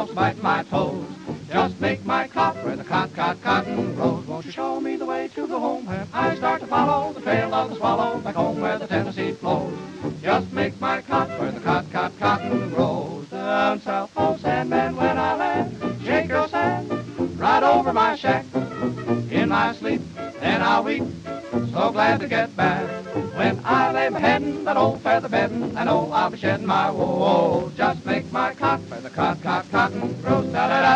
frost biting my toes. Just make my cot where the cotton grows. Won't you show me the way to the home where I start to follow the trail of the swallow back home where the Tennessee flows? Just make my cot where the cotton grows. Down south, oh Sandman, when I land, shake your sand right over my shack. In my sleep, then I'll weep, so glad to get back. When I lay my head in that old feather bedding, I know I'll be shedding my wool. Just make my cot where the cotton grows. Da da da.